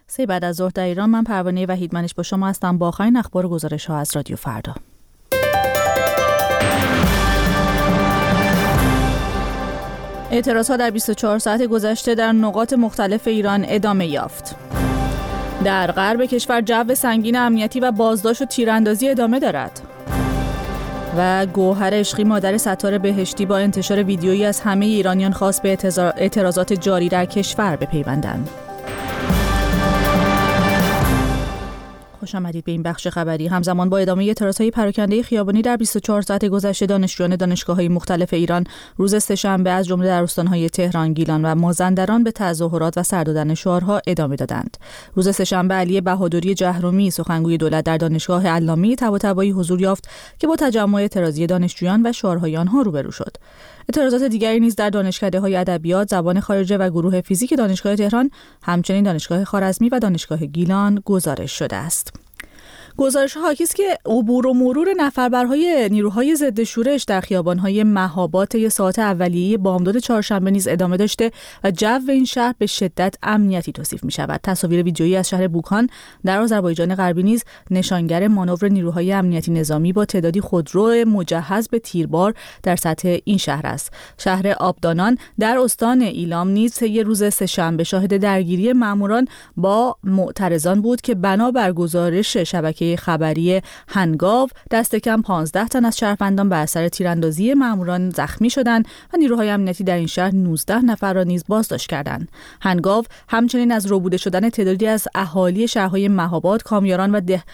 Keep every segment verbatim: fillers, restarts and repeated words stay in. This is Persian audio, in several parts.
سه بعد از ظهر در ایران. من پروانه وحیدمنش با شما هستم با آخرین اخبار و گزارش‌ها از رادیو فردا. اعتراضها در بیست و چهار ساعت گذشته در نقاط مختلف ایران ادامه یافت. در غرب کشور جو سنگین امنیتی و بازداشت و تیراندازی ادامه دارد. و گوهر عشقی مادر ستار بهشتی با انتشار ویدیویی از همه ایرانیان خواست به اعتراضات جاری در کشور بپیوندند. خوش آمدید به این بخش خبری. همزمان با ادامه اعتراضهای پراکنده خیابانی در بیست و چهار ساعت گذشته، دانشجویان دانشگاه‌های مختلف ایران روز سه‌شنبه از جمله در استان‌های تهران، گیلان و مازندران به تظاهرات و سر دادن شعارها ادامه دادند. روز سه‌شنبه علی بهادری جهرومی سخنگوی دولت در دانشگاه علامه طباطبایی حضور یافت که با تجمع اعتراضی دانشجویان و شعارهای آنها روبرو شد. اعتراضات دیگری نیز در دانشکده‌های ادبیات، زبان خارجه و گروه فیزیک دانشگاه تهران، همچنین دانشگاه خوارزمی و دانشگاه گیلان گزارش شده است. گزارش حاکی است که عبور و مرور نفربرهای نیروهای ضد شورش در خیابان‌های مهاباد طی ساعات اولیه بامداد چهارشنبه نیز ادامه داشته و جو این شهر به شدت امنیتی توصیف می‌شود. تصاویر ویدیویی از شهر بوکان در آذربایجان غربی نیز نشانگر مانور نیروهای امنیتی نظامی با تعدادی خودرو مجهز به تیربار در سطح این شهر است. شهر آبدانان در استان ایلام نیز طی روز سه‌شنبه شاهد درگیری ماموران با معترضان بود که بنا بر گزارش شبکه خبری هنگاو دست کم پانزده تن از شهروندان بر اثر تیراندازی ماموران زخمی شدند و نیروهای امنیتی در این شهر نوزده نفر را نیز بازداشت کردند. هنگاو همچنین از ربوده شدن تعدادی از اهالی شهرهای مهاباد، کامیاران و ده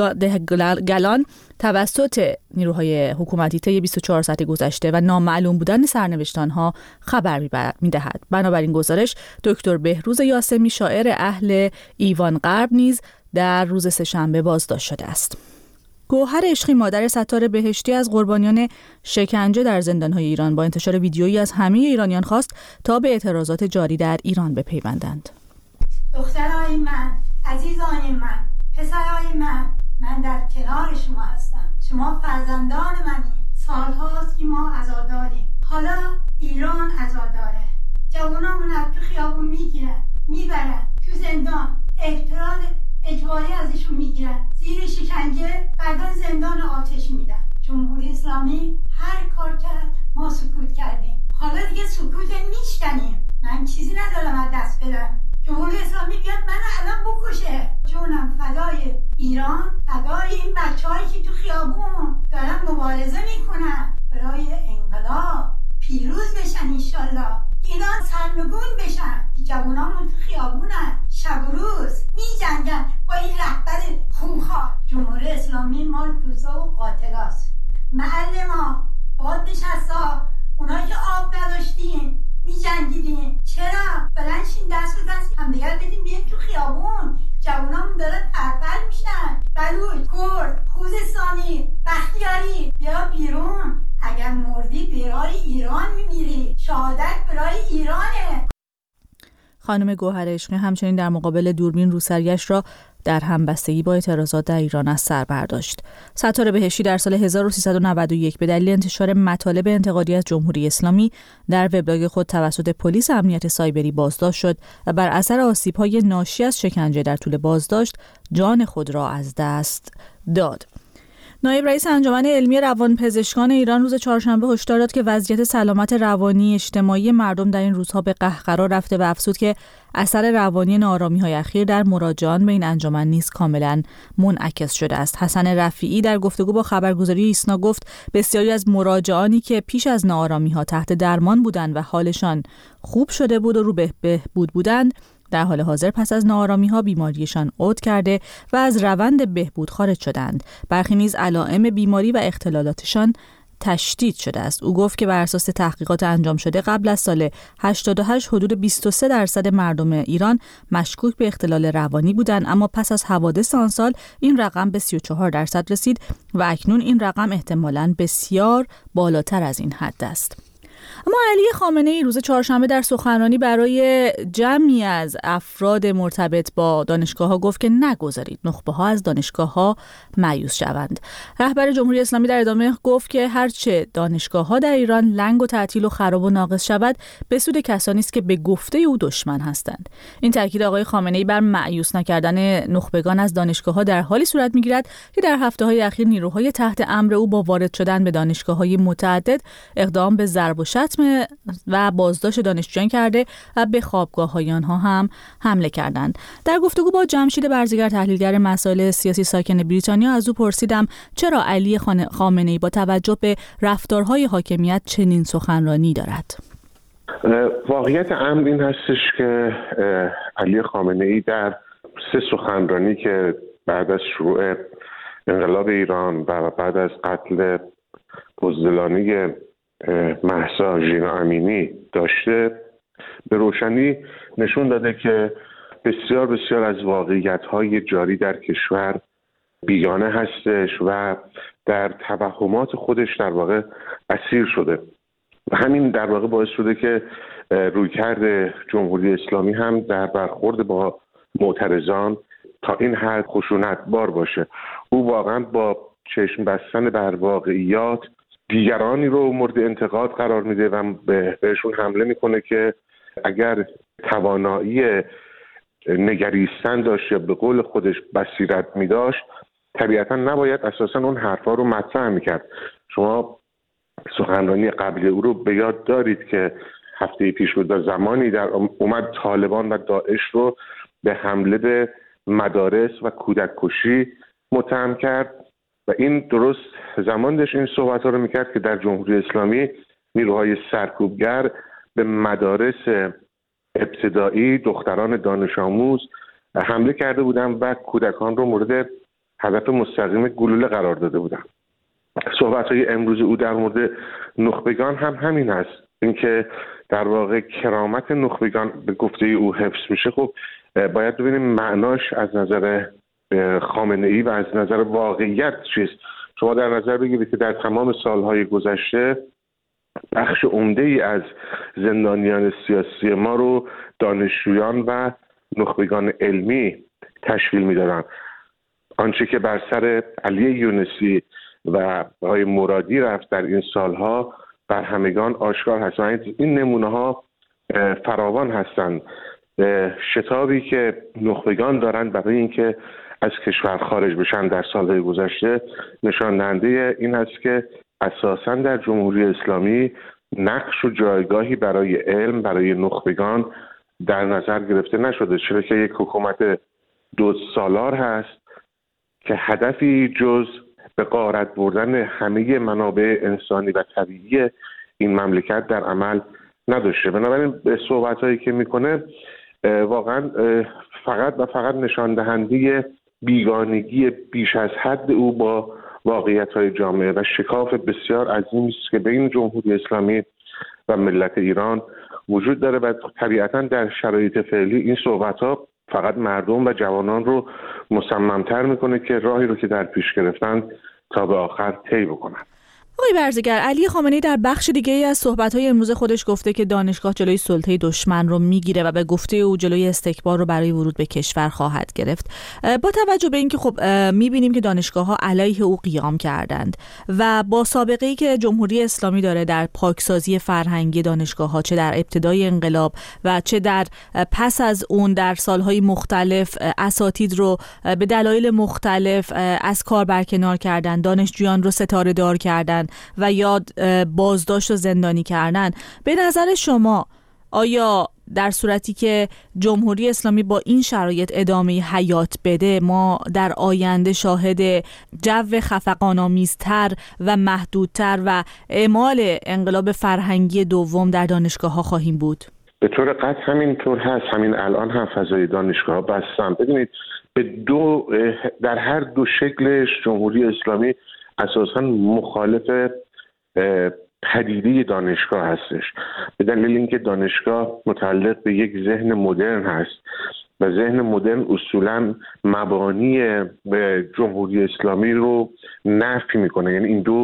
دهگلان توسط نیروهای حکومتی طی بیست و چهار ساعت گذشته و نامعلوم بودن سرنوشت‌آنها خبر می‌دهد. بنابراین گزارش دکتر بهروز یاسمی شاعر اهل ایوان غرب نیز در روز سه‌شنبه بازداشت شده است. گوهر عشقی مادر ستار بهشتی از قربانیان شکنجه در زندان‌های ایران با انتشار ویدیویی از همه ایرانیان خواست تا به اعتراضات جاری در ایران بپیوندند. دخترای من، عزیزان من، پسرای من، من در کنار شما هستم. شما فرزندان منید. سال‌هاست که ما عزاداریم. حالا ایران عزاداره. جوانامون از تو خیابون میگیرن، میبرن تو زندان، اعتراض اجباری ازشون میگیرن، زیر شکنجه، بعدن زندان آتش میدن. جمهوری اسلامی هر کار کرد، ما سکوت کردیم. حالا دیگه سکوت میشکنیم. من چیزی ندارم از دست بدم. جمهوری اسلامی بیاد من الان بکشه. جونم فدای ایران، فدای این بچه‌هایی که تو خیابون دارن مبارزه میکنن برای انقلاب، پیروز بشن انشالله. ایران سرنگون بشن. جوانامون تو خیابونن، شب و روز می جنگن با این رهبر خونخوار. جمهوری اسلامی مال دوزا و قاتلاست. معلما باد نشستا، اونایی که آب نداشتین می جنگیدین. چرا؟ بلنشین دست به دست همدیگر بدین بیاین تو خیابون. جوانامون دارن پرپر میشن. بلوچ، کرد، خوزستانی، بختیاری، بیا بیرون. اگر مردی برای ایران میمیری. شهادت برای ایرانه. خانم گوهر عشقی همچنین در مقابل دوربین روسریش را در همبستگی با اعتراضات در ایران از سر برداشت. ستار بهشتی در سال هزار و سیصد و نود و یک به دلیل انتشار مطالب انتقادی از جمهوری اسلامی در وبلاگ خود توسط پلیس امنیت سایبری بازداشت شد و بر اثر آسیب‌های ناشی از شکنجه در طول بازداشت جان خود را از دست داد. نایب رئیس انجمن علمی روانپزشکان ایران روز چهارشنبه هشدار داد که وضعیت سلامت روانی اجتماعی مردم در این روزها به قهقرا رفته و افزود که اثر روانی ناآرامی‌های اخیر در مراجعان به این انجمن نیز کاملا منعکس شده است. حسن رفیعی در گفتگو با خبرگزاری ایسنا گفت بسیاری از مراجعانی که پیش از ناآرامی‌ها تحت درمان بودند و حالشان خوب شده بود و رو به بهبود بودند، در حال حاضر پس از ناآرامی‌ها بیماریشان عود کرده و از روند بهبود خارج شدند. برخی نیز علائم بیماری و اختلالاتشان تشدید شده است. او گفت که بر اساس تحقیقات انجام شده قبل از سال هشتاد و هشت حدود بیست و سه درصد مردم ایران مشکوک به اختلال روانی بودند، اما پس از حوادث آن سال این رقم به سی و چهار درصد رسید و اکنون این رقم احتمالاً بسیار بالاتر از این حد است. اما علی خامنه ای روز چهارشنبه در سخنرانی برای جمعی از افراد مرتبط با دانشگاه‌ها گفت که نگذارید نخبه‌ها از دانشگاه‌ها مایوس شوند. رهبر جمهوری اسلامی در ادامه گفت که هرچه دانشگاه‌ها در ایران لنگ و تعطیل و خراب و ناقص شود به سود کسانی است که به گفته او دشمن هستند. این تاکید آقای خامنه ای بر مایوس نکردن نخبگان از دانشگاه‌ها در حالی صورت می‌گیرد که در هفته‌های اخیر نیروهای تحت امر او با وارد شدن به دانشگاه‌های متعدد اقدام به ضرب و شتم و بازداشت دانشجویان کرده و به خوابگاه‌های آنها هم حمله کردند. در گفتگو با جمشید برزگر تحلیلگر مسائل سیاسی ساکن بریتانیا از او پرسیدم چرا علی خامنه‌ای با توجه به رفتارهای حاکمیت چنین سخنرانی دارد. واقعیت امر این هستش که علی خامنه‌ای در سه سخنرانی که بعد از شروع انقلاب ایران و بعد از قتل بزدلانه مهسا ژینا امینی داشته به روشنی نشون داده که بسیار بسیار از واقعیت‌های جاری در کشور بیگانه هستش و در توهمات خودش در واقع اسیر شده و همین در واقع باعث شده که رویکرد جمهوری اسلامی هم در برخورد با معترضان تا این حد خشونتبار باشه. او واقعا با چشم بستن بر واقعیات دیگرانی رو مورد انتقاد قرار میده و بهشون حمله میکنه که اگر توانایی نگریستن داشت یا به قول خودش بصیرت میداشت طبیعتا نباید اساسا اون حرفا رو مطرح میکرد. شما سخنرانی قبلی او رو به یاد دارید که هفته پیش بود زمانی در اومد طالبان و داعش رو به حمله به مدارس و کودک کشی متهم کرد و این درست زمان داشت این صحبت ها رو میکرد که در جمهوری اسلامی نیروهای سرکوبگر به مدارس ابتدایی دختران دانش آموز حمله کرده بودن و کودکان رو مورد هدف مستقیم گلوله قرار داده بودن. صحبت های امروز او در مورد نخبگان هم همین است، اینکه در واقع کرامت نخبگان به گفته او حفظ میشه. خب باید ببینیم معناش از نظر خامنه ای و از نظر واقعیت چیست. شما در نظر بگیرید که در تمام سالهای گذشته بخش عمده ای از زندانیان سیاسی ما رو دانشجویان و نخبگان علمی تشکیل میدادن. آنچه که بر سر علی یونسی و آقای مرادی رفت در این سالها بر همگان آشکار هست. این نمونه ها فراوان هستند. شتابی که نخبگان دارند برای اینکه از کشور خارج بشن در سالهای گذشته نشان دهنده این است که اساساً در جمهوری اسلامی نقش و جایگاهی برای علم برای نخبگان در نظر گرفته نشده، چرا که یک حکومت دو سالار هست که هدفی جز به غارت بردن همه منابع انسانی و طبیعی این مملکت در عمل نداشته. بنابراین به صحبت‌هایی که میکنه واقعا فقط و فقط نشان دهنده بیگانگی بیش از حد او با واقعیت‌های جامعه و شکاف بسیار عظیمی است که بین جمهوری اسلامی و ملت ایران وجود داره و طبیعتاً در شرایط فعلی این صحبت‌ها فقط مردم و جوانان رو مصمم‌تر میکنه که راهی رو که در پیش گرفتن تا به آخر طی بکنن. آقای برزگر، علی خامنه‌ای در بخش دیگه‌ای از صحبت‌های امروز خودش گفته که دانشگاه جلوی سلطه دشمن رو میگیره و به گفته او جلوی استکبار رو برای ورود به کشور خواهد گرفت. با توجه به اینکه خب می‌بینیم که دانشگاه‌ها علیه او قیام کردند و با سابقه‌ای که جمهوری اسلامی داره در پاکسازی فرهنگی دانشگاه‌ها، چه در ابتدای انقلاب و چه در پس از اون در سال‌های مختلف اساتید رو به دلایل مختلف از کار برکنار کردن، دانشجویان رو ستاره دار کردن و یا بازداشت و زندانی کردن. به نظر شما آیا در صورتی که جمهوری اسلامی با این شرایط ادامه حیات بده ما در آینده شاهد جو خفقان‌آمیزتر و محدودتر و اعمال انقلاب فرهنگی دوم در دانشگاه‌ها خواهیم بود؟ به طور قطع همینطور هست. همین الان هم فضای دانشگاه‌ها بستن. ببینید به دو در هر دو شکلش جمهوری اسلامی اساساً مخالف پدیده دانشگاه هستش، به دلیل اینکه دانشگاه متعلق به یک ذهن مدرن هست و ذهن مدرن اصولاً مبانی به جمهوری اسلامی رو نفی میکنه. یعنی این دو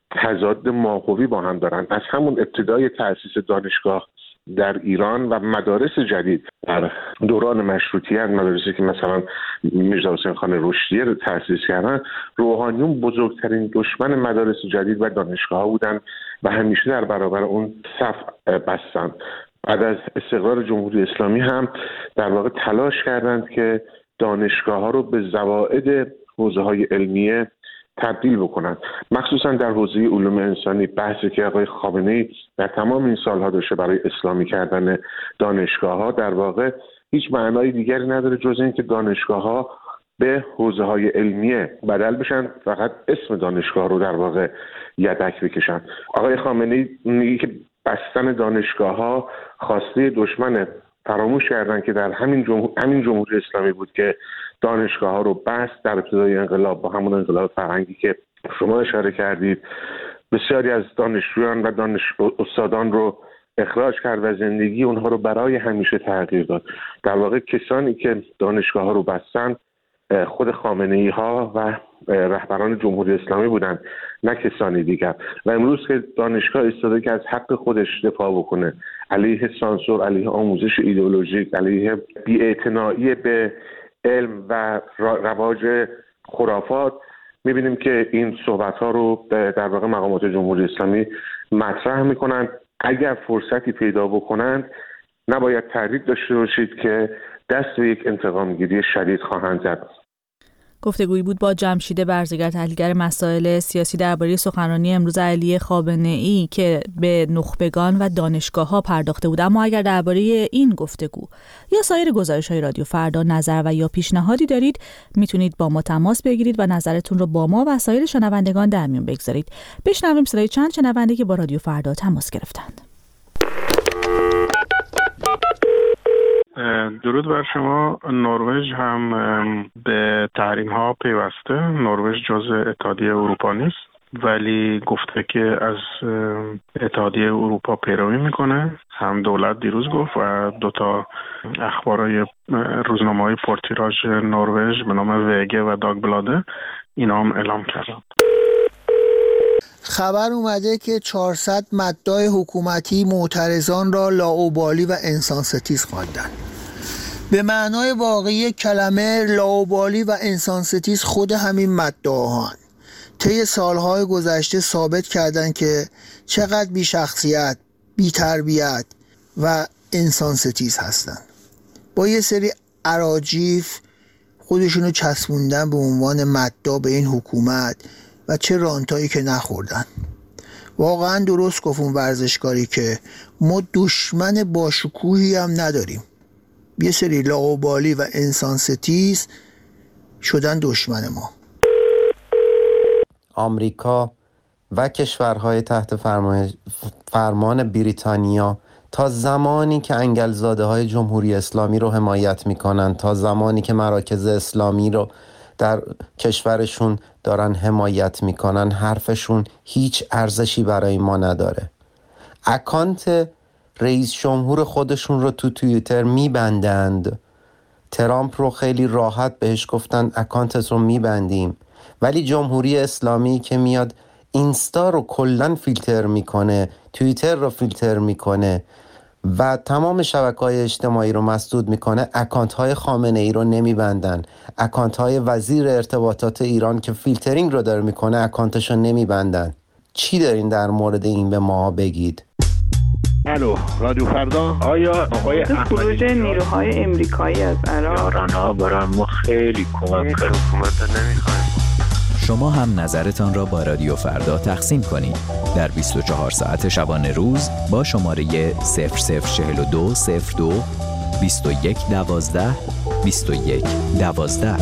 تضاد ماهوی با هم دارن. از همون ابتدای تأسیس دانشگاه در ایران و مدارس جدید در دوران مشروطیت، مدارسی که مثلا میرزا حسین خان رشدی رو تأسیس کردن، روحانیون بزرگترین دشمن مدارس جدید و دانشگاه ها بودن و همیشه در برابر اون صف بستن. بعد از استقرار جمهوری اسلامی هم در واقع تلاش کردند که دانشگاه ها رو به زوائد حوزه های علمیه تبدیل بکنند، مخصوصا در حوزه علوم انسانی. بحثی که آقای خامنه‌ای در تمام این سالها داشته برای اسلامی کردن دانشگاه ها در واقع هیچ معنای دیگری نداره جز این که دانشگاه ها به حوزه های علمیه بدل بشن، فقط اسم دانشگاه رو در واقع یدک بکشن. آقای خامنه‌ای میگه که بستن دانشگاه ها خواسته دشمنه. فراموش کردن که در همین جمهور... همین جمهوری اسلامی بود که دانشگاه ها رو بست در ابتدای انقلاب، با همون انقلاب فرهنگی که شما اشاره کردید. بسیاری از دانشجویان و دانش استادان رو اخراج کرد و زندگی اونها رو برای همیشه تغییر داد. در واقع کسانی که دانشگاه ها رو بستن خود خامنه‌ای ها و رهبران جمهوری اسلامی بودن، نه کسانی دیگر. و امروز که دانشگاه ایستاده که از حق خودش دفاع بکنه علیه سانسور، علیه آموزش ایدئولوژیک، علیه بی‌اعتنایی به علم و رواج خرافات، میبینیم که این صحبت ها رو در واقع مقامات جمهوری اسلامی مطرح میکنن. اگر فرصتی پیدا بکنند نباید تردید داشته باشید که دست به یک انتقامگیری شدید خواهند زد. گفتگویی بود با جمشید برزگر، تحلیلگر مسائل سیاسی، درباره سخنرانی امروز علی خامنه‌ای که به نخبگان و دانشگاه‌ها پرداخته بود. اما اگر درباره این گفتگو یا سایر گزارش‌های رادیو فردا نظر و یا پیشنهادی دارید، میتونید با ما تماس بگیرید و نظرتون رو با ما و سایر شنوندگان در میون بگذارید. بشنویم صدای چند شنونده که با رادیو فردا تماس گرفتند. درود بر شما. نروژ هم به تحریم ها پیوسته. نروژ جزء اتحادیه اروپا نیست ولی گفته که از اتحادیه اروپا پیروی میکنه. هم دولت دیروز گفت و دوتا اخبارای روزنامه‌های پرتیراژ نروژ به نام وگه و داگبلاده اینا هم اعلام کردن. خبر اومده که چهارصد مداح حکومتی معترضان را لاابالی و انسانستیز خواندند. به معنای واقعی کلمه لاابالی و انسانستیز خود همین مداحان طی سالهای گذشته ثابت کردند که چقدر بی شخصیت، بی تربیت و انسانستیز هستند. با یه سری اراجیف خودشونو چسبوندن به عنوان مداح به این حکومت و چه رانتایی که نخوردن. واقعا درست گفت اون ورزشکاری که ما دشمن باشکوهی هم نداریم. یه سری لاابالی و انسانستیز شدن دشمن ما. آمریکا و کشورهای تحت فرمان بریتانیا تا زمانی که انگلزاده های جمهوری اسلامی رو حمایت میکنن، تا زمانی که مراکز اسلامی رو در کشورشون دارن حمایت میکنن، حرفشون هیچ ارزشی برای ما نداره. اکانت رئیس جمهور خودشون رو تو توییتر میبندند. ترامپ رو خیلی راحت بهش گفتن اکانتت رو میبندیم، ولی جمهوری اسلامی که میاد اینستا رو کلن فیلتر میکنه، توییتر رو فیلتر میکنه و تمام شبکه‌های اجتماعی رو مسدود میکنه، اکانت‌های خامنه‌ای رو نمیبندن. اکانت‌های وزیر ارتباطات ایران که فیلترینگ رو داره میکنه اکانتش رو نمیبندن. چی دارین در مورد این به ما بگید؟ الو رادیو فردا. آیا آقای خروج نیروهای امریکایی از عراق یاران‌ها برای ما خیلی کمک کرد. حکومت نمیخوایم. شما هم نظرتان را با رادیو فردا تقسیم کنید در بیست و چهار ساعت شبانه روز با شماره صفر صفر چهل و دو صفر دو بیست و یک دوازده بیست و یک دوازده.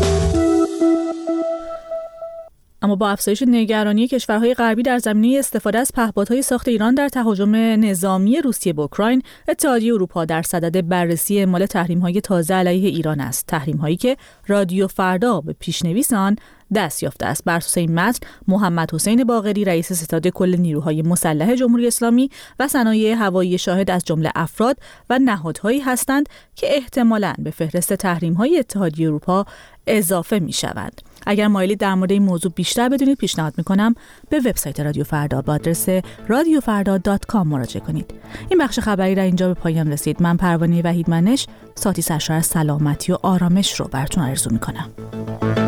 اما با افزایش نگرانی کشورهای غربی در زمینه استفاده از پهپادهای ساخت ایران در تهاجم نظامی روسیه به اوکراین، اتحادیه اروپا در صدد بررسی اعمال تحریم‌های تازه علیه ایران است. تحریم‌هایی که رادیو فردا به پیشنویس آن دست یافته است. بر اساس این متن، محمد حسین باقری رئیس ستاد کل نیروهای مسلح جمهوری اسلامی و صنایع هوایی شاهد از جمله افراد و نهادهایی هستند که احتمالاً به فهرست تحریم‌های اتحادیه اروپا اضافه می‌شوند. اگر مایلید در مورد این موضوع بیشتر بدونید، پیشنهاد میکنم به وبسایت رادیو فردا با آدرس رادیو فردا دات کام مراجعه کنید. این بخش خبری در اینجا به پایان رسید. من پروانه وحیدمنش ساعتی سرشار از سلامتی و آرامش رو براتون آرزو میکنم.